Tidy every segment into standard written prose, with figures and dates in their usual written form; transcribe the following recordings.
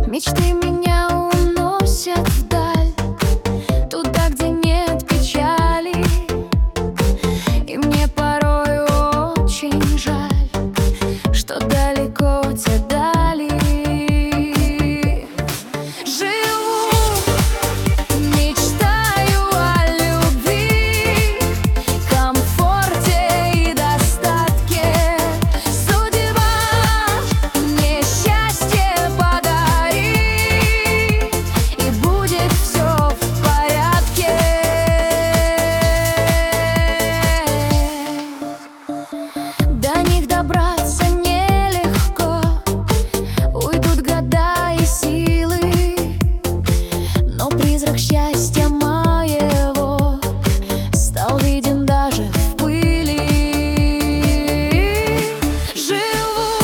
Мечты меня уносят вдаль, туда, где нет печали. И мне порой очень жаль, что далеко те дали. Живу, мечтаю о любви, комфорте и достатке. Судьба мне счастье подари, и будет все в порядке. До них добраться нелегко, уйдут года и силы, но призрак счастья моего стал виден даже в пыли. Живу,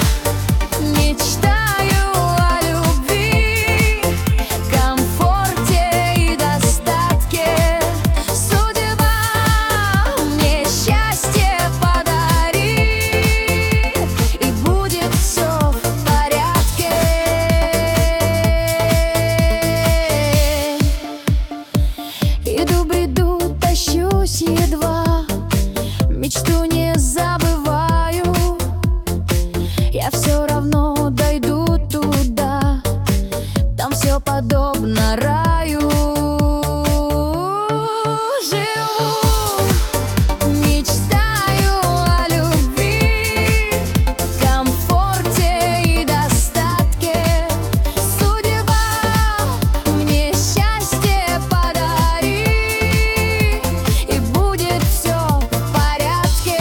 мечтаю о любви, комфорте и достатке. Судьба мне счастье подари, и будет все в порядке. Иду, бреду, тащусь едва, мечту не забываю. Я все равно дойду туда, там все подобно раю. Живу, мечтаю о любви, комфорте и достатке. Судьба мне счастье подари, и будет все в порядке.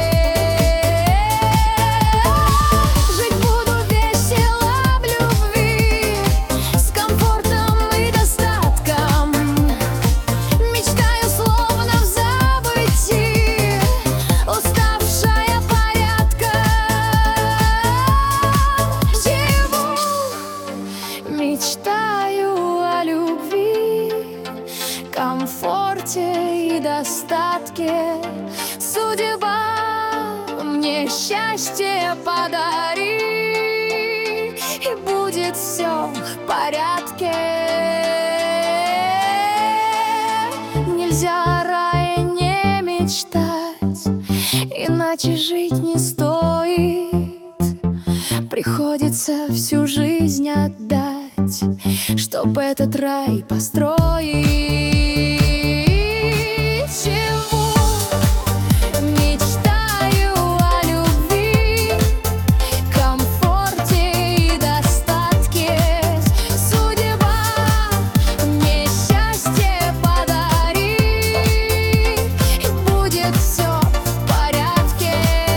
Жить буду весело в любви, с комфортом и достатком. Мечтаю словно в забытии, уставшая порядка. Живу, мечтаю о любви, комфорте и достатке. Судьба мне счастье подари, и будет все в порядке. Нельзя о рае не мечтать, иначе жить не стоит. Приходится всю жизнь отдать, чтоб этот рай построить. Живу, мечтаю о любви, комфорте и достатке. Судьба мне счастье подари, и будет все в порядке.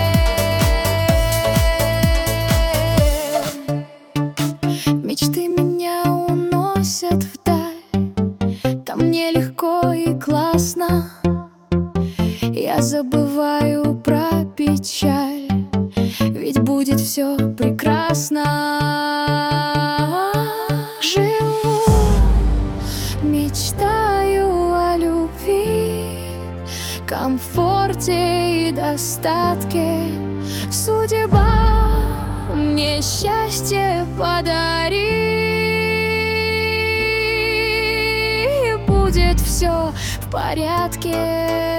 Мечты меня уносят вдаль, там мне легко и классно. Я забываю про печаль, ведь будет все прекрасно. Живу, мечтаю о любви, комфорте и достатке. Судьба мне счастье подари, и будет все в порядке.